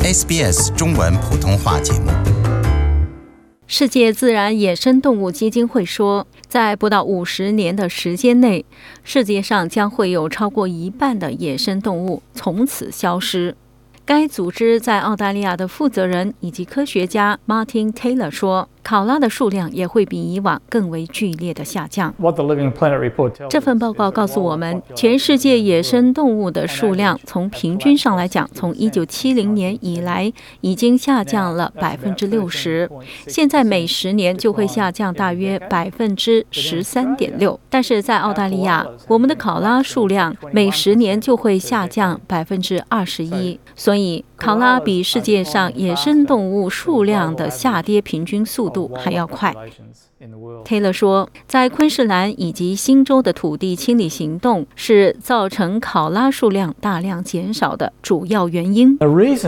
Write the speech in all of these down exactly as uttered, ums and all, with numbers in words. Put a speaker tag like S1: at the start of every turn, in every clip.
S1: S B S 中文普通话节目。
S2: 世界自然野生动物基金会说，在不到五十年的时间内，世界上将会有超过一半的野生动物从此消失。该组织在澳大利亚的负责人以及科学家 Martin Taylor 说，考拉的数量也会比以往更为剧烈的下降。这份报告告诉我们，全世界野生动物的数量从平均上来讲，从一九七零年以来已经下降了百分之六十，现在每十年就会下降大约百分之十三点六。但是在澳大利亚，我们的考拉数量每十年就会下降百分之二十一，所以考拉比世界上野生动物数量的下跌平均速度还要快。Taylor 说，在昆士兰以及新州的土地清理行动是造成考拉数量大量减少的主要原因。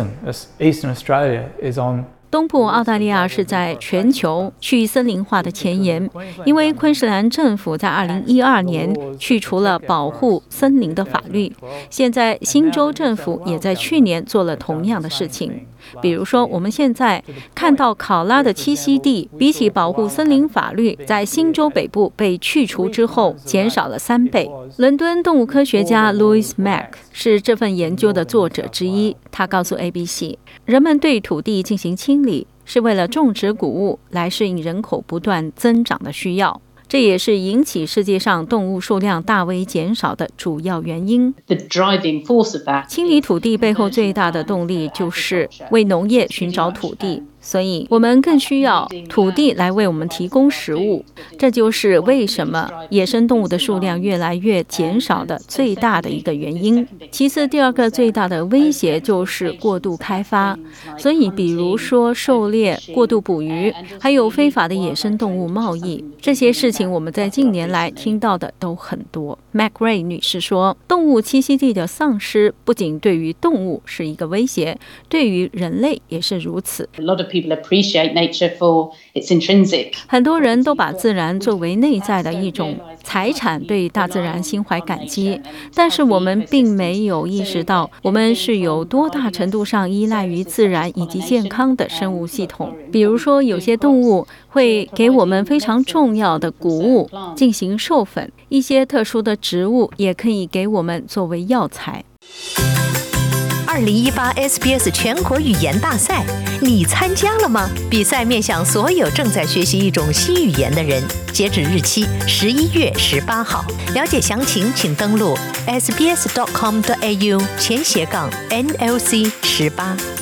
S2: 东部澳大利亚是在全球去森林化的前沿，因为昆士兰政府在二零一二年去除了保护森林的法律，现在新州政府也在去年做了同样的事情。比如说，我们现在看到考拉的栖息地比起保护森林法律在新州北部被去除之后减少了三倍。伦敦动物科学家 Louis Mack 是这份研究的作者之一，他告诉 A B C， 人们对土地进行清理是为了种植谷物来适应人口不断增长的需要，这也是引起世界上动物数量大为减少的主要原因。清理土地背后最大的动力就是为农业寻找土地，所以我们更需要土地来为我们提供食物，这就是为什么野生动物的数量越来越减少的最大的一个原因。其次，第二个最大的威胁就是过度开发，所以比如说狩猎、过度捕鱼，还有非法的野生动物贸易，这些事情我们在近年来听到的都很多。McRae 女士说，动物栖息地的丧失不仅对于动物是一个威胁，对于人类也是如此。很多人都把自然作为内在的一种财产，对大自然心怀感激，但是我们并没有意识到我们是有多大程度上依赖于自然以及健康的生物系统。比如说，有些动物会给我们非常重要的谷物进行授粉，一些特殊的植物也可以给我们作为药材。
S3: 二零一八 S B S 全国语言大赛，你参加了吗？比赛面向所有正在学习一种新语言的人，截止日期十一月十八号。了解详情，请登录 s b s dot com dot a u 前斜杠 N L C 十八。